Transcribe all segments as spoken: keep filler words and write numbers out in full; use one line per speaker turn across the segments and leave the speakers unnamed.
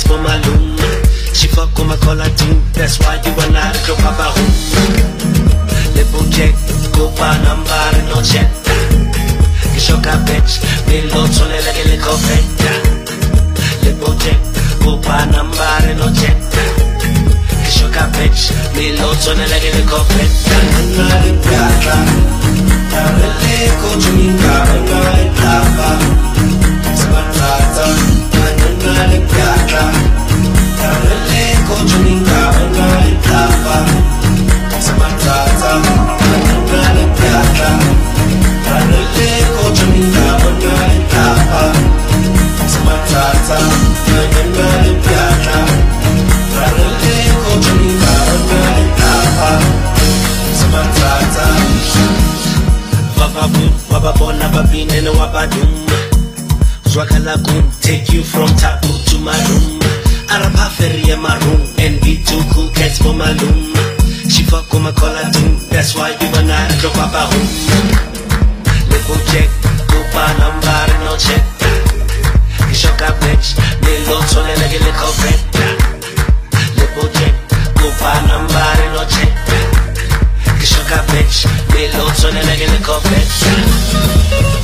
for my loom. She fuck with my collar too, that's why you are not a girl papa home. Lepo check, go pa number no check. Kishoka bitch, me lots on like a little feta. Lepo check, go pa number no check. Kishoka bitch, me lots on like a little feta. Nalipata, naleko chunika, nalipata. Samatata, nalipata. Naleko chunika, nalipata. Samatata, nalipata. Naleko chunika, nalipata. Samatata, nalipata. Naleko chunika, nalipata. Samatata. Vababu, vababona, babine, no wabadum. Swakalakum, take you from tapu to my room. Arapa ferry in my room, and be two cool cats for my loom. She fuck with my collar too, that's why you and I drop up a home. Lepo check, go pa number no check. Kishoka bitch, me lots on like a little feta. Lepo check, go pa number no check. Kishoka bitch, me lots on like a little feta.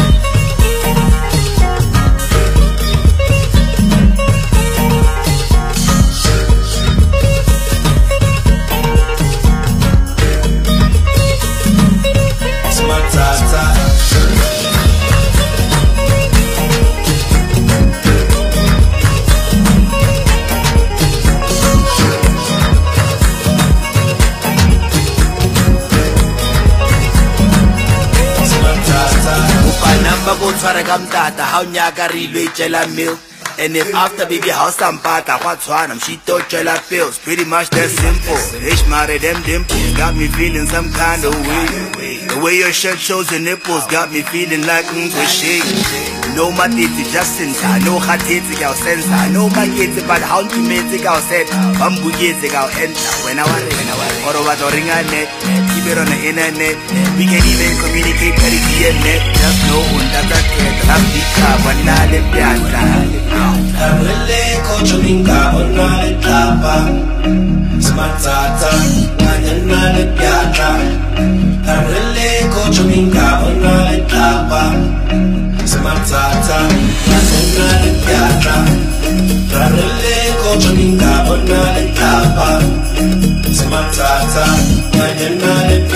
Tshware ka mtata ha o nyaka re ilwe tjela milk. And if after baby house tampata kwa tshwana mshito tjela pills. Pretty much that simple. Ish mare them dimples got me feeling some kind of way. The way your shirt shows your nipples got me feeling like mm shake. No matiti just in time, no hatiti ka sensa, no mageti but how to make it ka set. Bambugeti ka enter when I want when I want. Or what or ring a net, keep it on the internet. We can even communicate very D M net. Just know that that cat I'm the car when I live there.
Naleko chunika, nalipata. Samatata, nalipata. Naleko chunika, nalipata. Samatata, nalipata. Naleko chunika, nalipata. Samatata, nalipata.